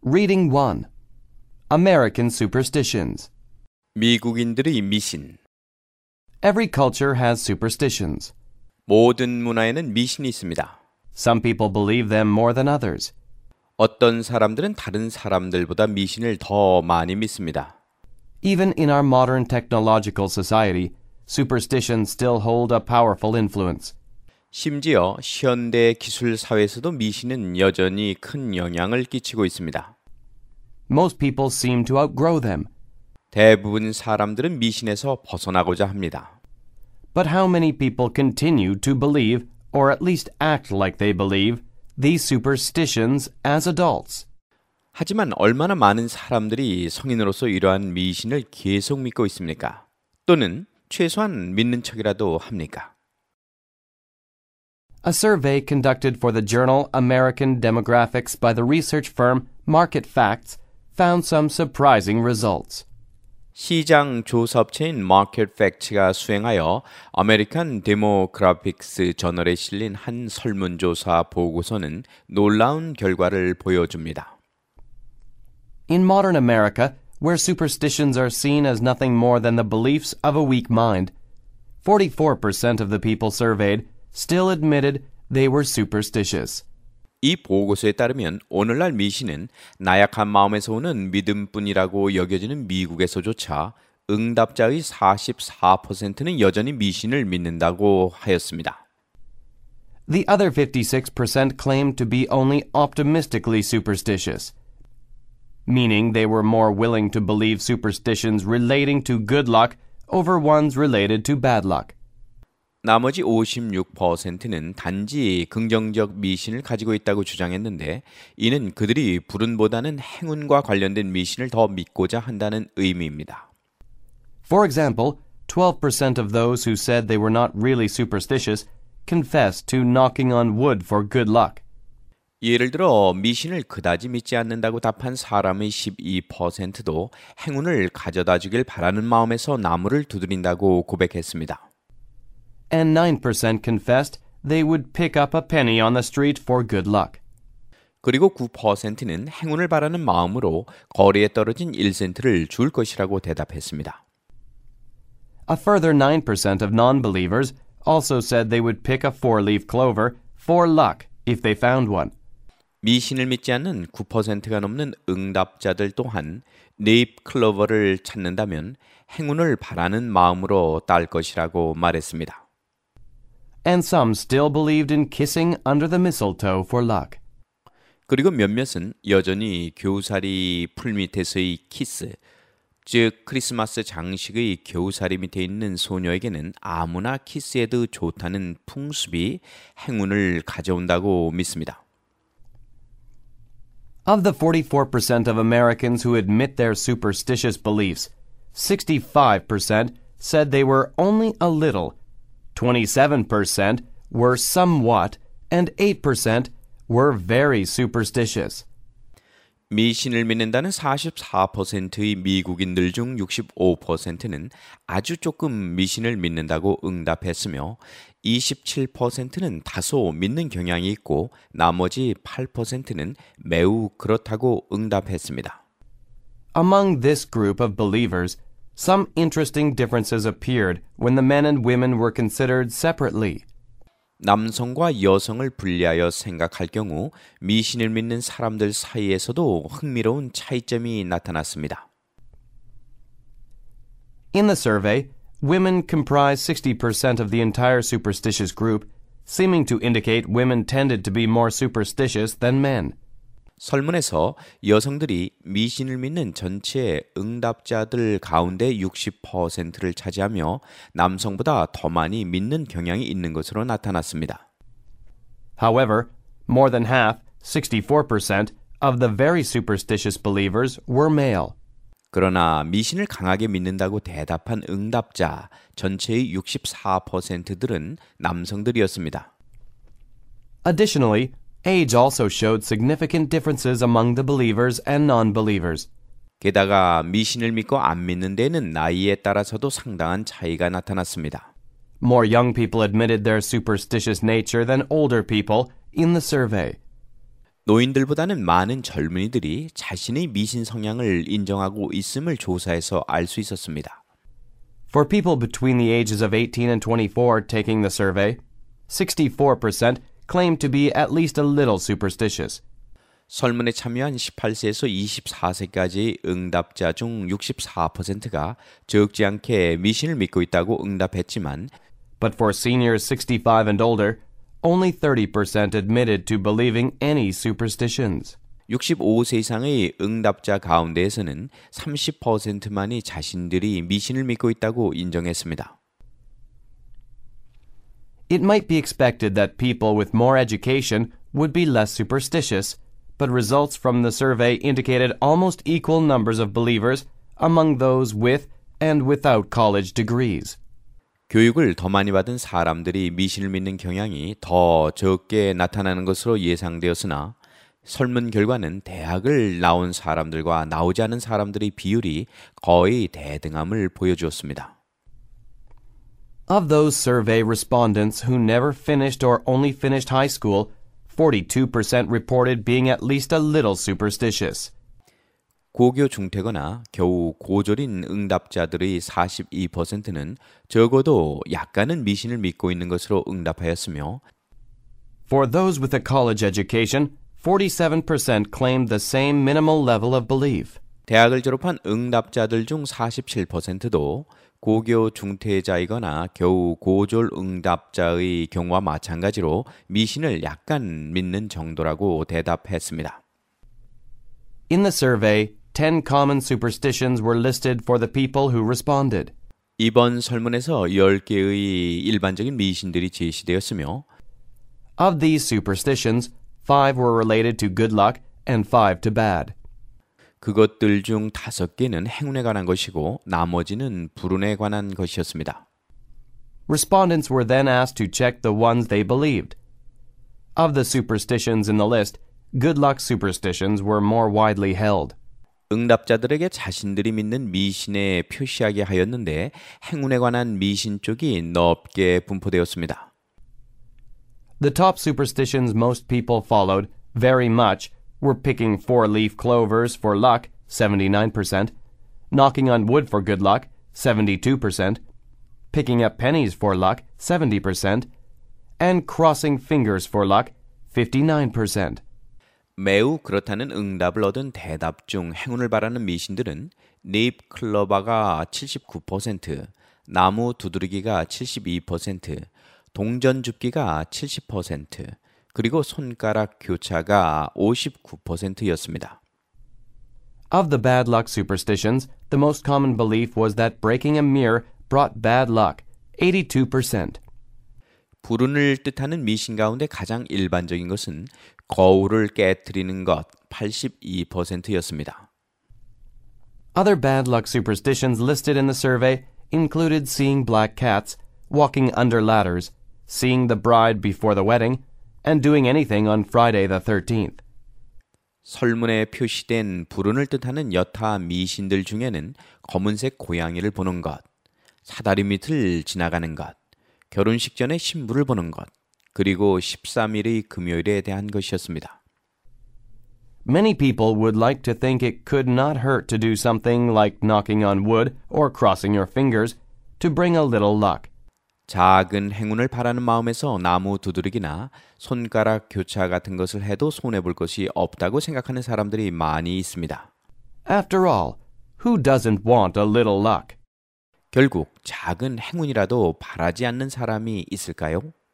Reading 1. American Superstitions. 미국인들의 미신. Every culture has superstitions. 모든 문화에는 미신이 있습니다. Some people believe them more than others. 어떤 사람들은 다른 사람들보다 미신을 더 많이 믿습니다. Even in our modern technological society, superstitions still hold a powerful influence. 심지어 현대 기술 사회에서도 미신은 여전히 큰 영향을 끼치고 있습니다. Most people seem to outgrow them. 대부분 사람들은 미신에서 벗어나고자 합니다. But how many people continue to believe, or at least act like they believe, these superstitions as adults? 하지만 얼마나 많은 사람들이 성인으로서 이러한 미신을 계속 믿고 있습니까? 또는 최소한 믿는 척이라도 합니까? A survey conducted for the journal American Demographics by the research firm Market Facts found some surprising results. 시장 조사업체인 마켓 팩츠가 수행하여 아메리칸 데모그래픽스 저널에 실린 한 설문조사 보고서는 놀라운 결과를 보여줍니다. In modern America, where superstitions are seen as nothing more than the beliefs of a weak mind, 44% of the people surveyed still admitted they were superstitious. 이 보고서에 따르면 오늘날 미신은 나약한 마음에서 오는 믿음뿐이라고 여겨지는 미국에서조차 응답자의 44%는 여전히 미신을 믿는다고 하였습니다. The other 56% claimed to be only optimistically superstitious, meaning they were more willing to believe superstitions relating to good luck over ones related to bad luck. 나머지 56%는 단지 긍정적 미신을 가지고 있다고 주장했는데 이는 그들이 불운보다는 행운과 관련된 미신을 더 믿고자 한다는 의미입니다. For example, 12% of those who said they were not really superstitious confessed to knocking on wood for good luck. 예를 들어 미신을 그다지 믿지 않는다고 답한 사람의 12%도 행운을 가져다 주길 바라는 마음에서 나무를 두드린다고 고백했습니다. And 9% confessed they would pick up a penny on the street for good luck. 그리고 9%는 행운을 바라는 마음으로 거리에 떨어진 1센트를 줄 것이라고 대답했습니다. A further 9% of non-believers also said they would pick a four-leaf clover for luck if they found one. 미신을 믿지 않는 9%가 넘는 응답자들 또한 네잎 클로버를 찾는다면 행운을 바라는 마음으로 딸 것이라고 말했습니다. And some still believed in kissing under the mistletoe for luck. 그리고 몇몇은 여전히 교사리 풀 밑에서의 키스, 즉 크리스마스 장식의 교사리 밑에 있는 소녀에게는 아무나 키스해도 좋다는 풍습이 행운을 가져온다고 믿습니다. Of the 44% of Americans who admit their superstitious beliefs, 65% said they were only a little, 27% were somewhat, and 8% were very superstitious. 미신을 믿는다는 44%의 미국인들 중 65%는 아주 조금 미신을 믿는다고 응답했으며 27%는 다소 믿는 경향이 있고 나머지 8%는 매우 그렇다고 응답했습니다. Among this group of believers, some interesting differences appeared when the men and women were considered separately. 남성과 여성을 분리하여 생각할 경우 미신을 믿는 사람들 사이에서도 흥미로운 차이점이 나타났습니다. In the survey, women comprised 60% of the entire superstitious group, seeming to indicate women tended to be more superstitious than men. 설문에서 여성들이 미신을 믿는 전체 응답자들 가운데 60%를 차지하며 남성보다 더 많이 믿는 경향이 있는 것으로 나타났습니다. However, more than half, 64%, of the very superstitious believers were male. 그러나 미신을 강하게 믿는다고 대답한 응답자 전체의 64%들은 남성들이었습니다. Additionally, age also showed significant differences among the believers and non-believers. 게다가 미신을 믿고 안 믿는 데는 나이에 따라서도 상당한 차이가 나타났습니다. More young people admitted their superstitious nature than older people in the survey. 노인들보다는 많은 젊은이들이 자신의 미신 성향을 인정하고 있음을 조사해서 알 수 있었습니다. For people between the ages of 18 and 24 taking the survey, 64% claimed to be at least a little superstitious. 설문에 참여한 18세에서 24세까지의 응답자 중 64%가 적지 않게 미신을 믿고 있다고 응답했지만 But for seniors 65 and older, only 30% admitted to believing any superstitions. 65세 이상의 응답자 가운데에서는 30%만이 자신들이 미신을 믿고 있다고 인정했습니다. It might be expected that people with more education would be less superstitious, but results from the survey indicated almost equal numbers of believers among those with and without college degrees. 교육을 더 많이 받은 사람들이 미신을 믿는 경향이 더 적게 나타나는 것으로 예상되었으나 설문 결과는 대학을 나온 사람들과 나오지 않은 사람들의 비율이 거의 대등함을 보여주었습니다. Of those survey respondents who never finished or only finished high school, 42% reported being at least a little superstitious. 고교 중퇴거나 겨우 고졸인 응답자들의 42%는 적어도 약간은 미신을 믿고 있는 것으로 응답하였으며 For those with a college education, 47% claimed the same minimal level of belief. 대학을 졸업한 응답자들 중 47%도 고교 중퇴자이거나 겨우 고졸 응답자의 경우와 마찬가지로 미신을 약간 믿는 정도라고 대답했습니다. In the survey, 10 common superstitions were listed for the people who responded. 이번 설문에서 10개의 일반적인 미신들이 제시되었으며 Of these superstitions, 5 were related to good luck and 5 to bad. 그것들 중 5개는 행운에 관한 것이고 나머지는 불운에 관한 것이었습니다. Respondents were then asked to check the ones they believed. Of the superstitions in the list, good luck superstitions were more widely held. 응답자들에게 자신들이 믿는 미신에 표시하게 하였는데 행운에 관한 미신 쪽이 넓게 분포되었습니다. The top superstitions most people followed very much were picking 4-leaf clovers for luck, 79%, knocking on wood for good luck, 72%, picking up pennies for luck, 70%, and crossing fingers for luck, 59%. 매우 그렇다는 응답을 얻은 대답 중 행운을 바라는 미신들은 네잎 클로버가 79%, 나무 두드리기가 72%, 동전 줍기가 70%, 그리고 손가락 교차가 59%였습니다. Of the bad luck superstitions, the most common belief was that breaking a mirror brought bad luck, 82%. 불운을 뜻하는 미신 가운데 가장 일반적인 것은 거울을 깨트리는 것, 82%였습니다. Other bad luck superstitions listed in the survey included seeing black cats, walking under ladders, seeing the bride before the wedding, and doing anything on Friday the 13th. 설문에 표시된 불운을 뜻하는 여타 미신들 중에는 검은색 고양이를 보는 것, 사다리 밑을 지나가는 것, 결혼식 전에 신부를 보는 것, 그리고 13일의 금요일에 대한 것이었습니다. Many people would like to think it could not hurt to do something like knocking on wood or crossing your fingers to bring a little luck. 작은 행운을 바라는 마음에서 나무 두드리기나 손가락 교차 같은 것을 해도 손해볼 것이 없다고 생각하는 사람들이 많이 있습니다. After all, who doesn't want a little luck? 결국 작은 행운이라도 바라지 않는 사람이 있을까요?